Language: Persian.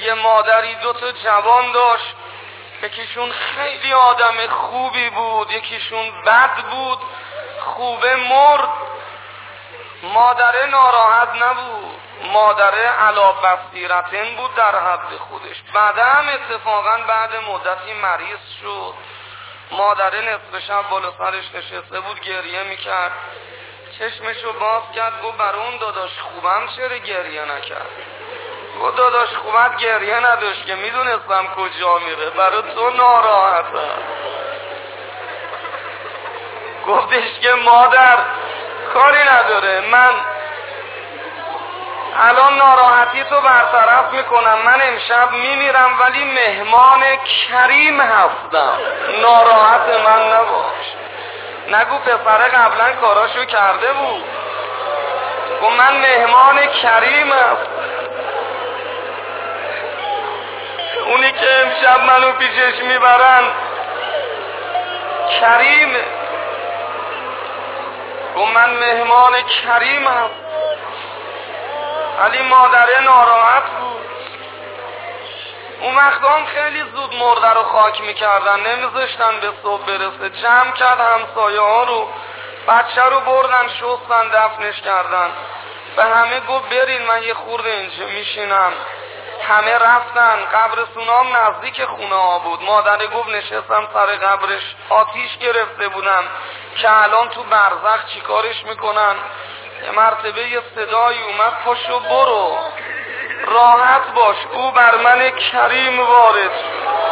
یه مادری 2 تا جوان داشت، یکیشون خیلی آدم خوبی بود، یکیشون بد بود. خوبه مرد، مادره ناراحت نبود، مادره علا بصیرتن بود در حد خودش. بعد هم اتفاقا بعد مدتی مریض شد. مادره نصف شب بالا سرش نشسته بود گریه میکرد، چشمشو باز کرد، گفت برای اون داداش خوبم چرا گریه نکرد؟ گفت داداش خوبت گریه نداشت که میدونستم کجا میره، برای تو ناراحتم. گفتش که مادر کاری نداره، من الان ناراحتی تو برطرف میکنم، من امشب میمیرم ولی مهمان کریم هستم، ناراحت من نباش. نگو پسره قبلا کاراشو کرده بود، گفت من مهمان کریم هستم. اونی که امشب منو پیشش میبرن کریمه. گفت من مهمان کریم هستم. ولی مادره ناراحت بود. اون وقت هم خیلی زود مرده رو خاک میکردن، نمیذاشتن به صبح برسه. جمع کرد همسایه ها رو، بچه رو بردن شستن دفنش کردن. به همه گفت برین من یه خورده اینجا میشینم. همه رفتن. قبرستونام نزدیک خونه ها بود. مادره گفت نشستم سر قبرش، آتیش گرفته بودم که الان تو برزخ چیکارش میکنن. یه مرتبه یه صدایی اومد پاشو برو، راحت باش، او بر من کریم وارد شد.